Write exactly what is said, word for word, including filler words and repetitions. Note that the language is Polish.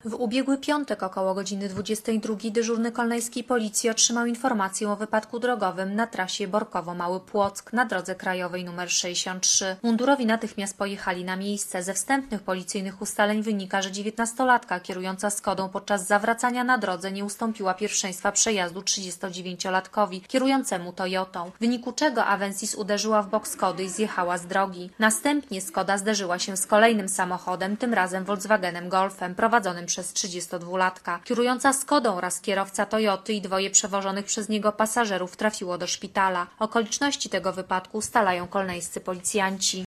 W ubiegły piątek około godziny dwudziestej drugiej dyżurny kolnejskiej policji otrzymał informację o wypadku drogowym na trasie Borkowo-Mały Płock na drodze krajowej nr sześćdziesiąt trzy. Mundurowi natychmiast pojechali na miejsce. Ze wstępnych policyjnych ustaleń wynika, że dziewiętnastolatka kierująca Skodą podczas zawracania na drodze nie ustąpiła pierwszeństwa przejazdu trzydziestodziewięciolatkowi kierującemu Toyotą, w wyniku czego Avensis uderzyła w bok Skody i zjechała z drogi. Następnie Skoda zderzyła się z kolejnym samochodem, tym razem Volkswagenem Golfem, prowadzonym przez trzydziestodwulatka. Kierująca Skodą oraz kierowca Toyoty i dwoje przewożonych przez niego pasażerów trafiło do szpitala. Okoliczności tego wypadku ustalają kolnejscy policjanci.